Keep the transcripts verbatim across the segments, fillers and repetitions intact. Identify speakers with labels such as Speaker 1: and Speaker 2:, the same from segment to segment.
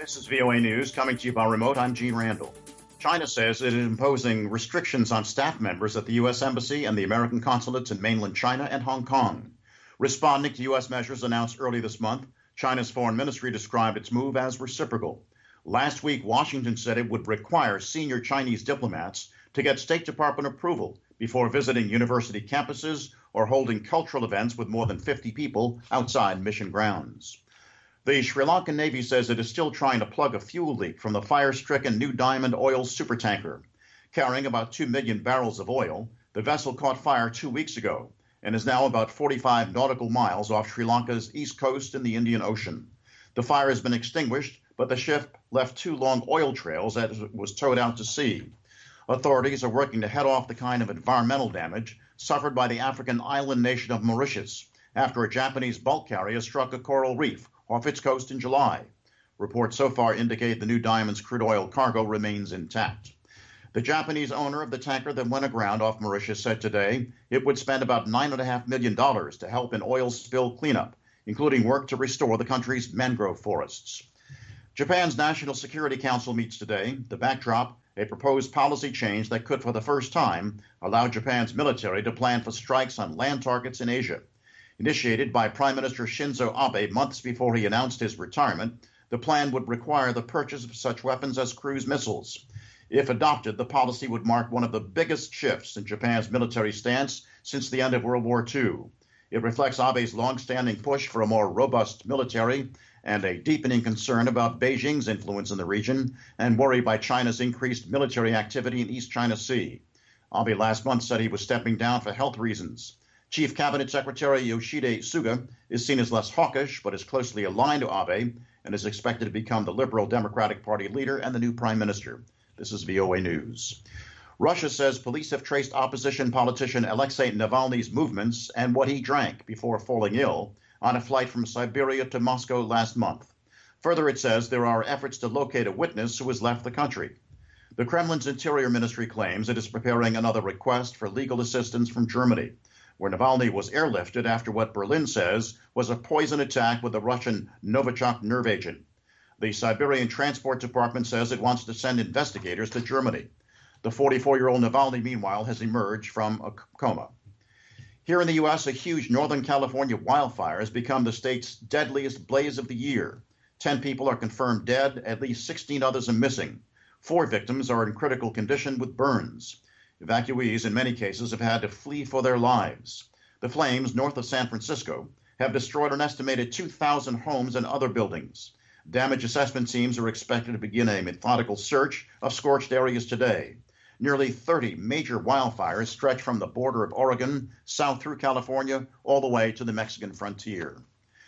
Speaker 1: This is V O A News, coming to you by remote. I'm Gene Randall. China says it is imposing restrictions on staff members at the U S Embassy and the American consulates in mainland China and Hong Kong. Responding to U S measures announced early this month, China's foreign ministry described its move as reciprocal. Last week, Washington said it would require senior Chinese diplomats to get State Department approval before visiting university campuses or holding cultural events with more than fifty people outside mission grounds. The Sri Lankan Navy says it is still trying to plug a fuel leak from the fire-stricken New Diamond oil supertanker. Carrying about two million barrels of oil, the vessel caught fire two weeks ago and is now about forty-five nautical miles off Sri Lanka's east coast in the Indian Ocean. The fire has been extinguished, but the ship left two long oil trails as it was towed out to sea. Authorities are working to head off the kind of environmental damage suffered by the African island nation of Mauritius after a Japanese bulk carrier struck a coral reef off its coast in July. Reports so far indicate the New Diamond's crude oil cargo remains intact. The Japanese owner of the tanker that went aground off Mauritius said today it would spend about nine point five million dollars to help in oil spill cleanup, including work to restore the country's mangrove forests. Japan's National Security Council meets today. The backdrop, a proposed policy change that could for the first time allow Japan's military to plan for strikes on land targets in Asia. Initiated by Prime Minister Shinzo Abe months before he announced his retirement, the plan would require the purchase of such weapons as cruise missiles. If adopted, the policy would mark one of the biggest shifts in Japan's military stance since the end of World War Two. It reflects Abe's long-standing push for a more robust military and a deepening concern about Beijing's influence in the region and worry by China's increased military activity in East China Sea. Abe last month said he was stepping down for health reasons. Chief Cabinet Secretary Yoshide Suga is seen as less hawkish, but is closely aligned to Abe and is expected to become the Liberal Democratic Party leader and the new prime minister. This is V O A News. Russia says police have traced opposition politician Alexei Navalny's movements and what he drank before falling ill on a flight from Siberia to Moscow last month. Further, it says there are efforts to locate a witness who has left the country. The Kremlin's Interior Ministry claims it is preparing another request for legal assistance from Germany, where Navalny was airlifted after what Berlin says was a poison attack with the Russian Novichok nerve agent. The Siberian Transport Department says it wants to send investigators to Germany. The forty-four-year-old Navalny, meanwhile, has emerged from a coma. Here in the U S, a huge Northern California wildfire has become the state's deadliest blaze of the year. Ten people are confirmed dead, at least sixteen others are missing. Four victims are in critical condition with burns. Evacuees, in many cases, have had to flee for their lives. The flames, north of San Francisco, have destroyed an estimated two thousand homes and other buildings. Damage assessment teams are expected to begin a methodical search of scorched areas today. Nearly thirty major wildfires stretch from the border of Oregon, south through California, all the way to the Mexican frontier.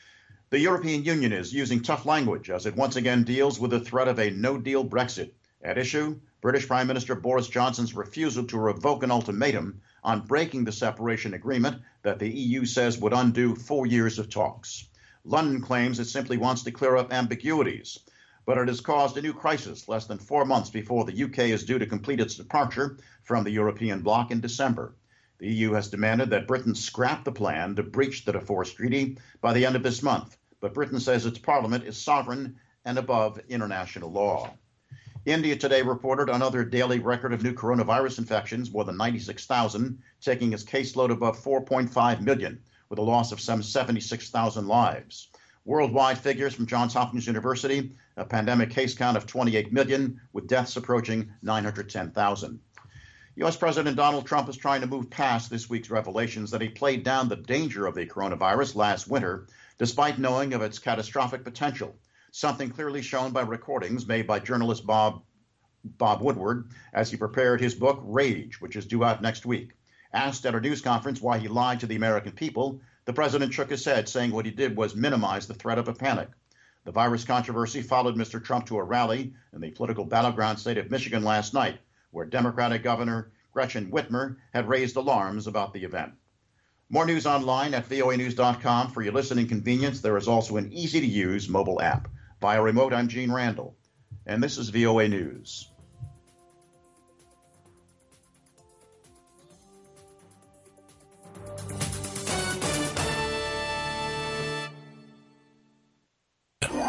Speaker 1: The European Union is using tough language as it once again deals with the threat of a no-deal Brexit. At issue, British Prime Minister Boris Johnson's refusal to revoke an ultimatum on breaking the separation agreement that the E U says would undo four years of talks. London claims it simply wants to clear up ambiguities, but it has caused a new crisis less than four months before the U K is due to complete its departure from the European bloc in December. The E U has demanded that Britain scrap the plan to breach the divorce treaty by the end of this month, but Britain says its parliament is sovereign and above international law. India today reported another daily record of new coronavirus infections, more than ninety-six thousand, taking its caseload above four point five million, with a loss of some seventy-six thousand lives. Worldwide figures from Johns Hopkins University, a pandemic case count of twenty-eight million, with deaths approaching nine hundred ten thousand. U S. President Donald Trump is trying to move past this week's revelations that he played down the danger of the coronavirus last winter, despite knowing of its catastrophic potential, something clearly shown by recordings made by journalist Bob, Bob Woodward as he prepared his book, Rage, which is due out next week. Asked at a news conference why he lied to the American people, the president shook his head, saying what he did was minimize the threat of a panic. The virus controversy followed Mister Trump to a rally in the political battleground state of Michigan last night, where Democratic Governor Gretchen Whitmer had raised alarms about the event. More news online at V O A news dot com. For your listening convenience, there is also an easy-to-use mobile app. Via remote, I'm Gene Randall, and this is V O A News.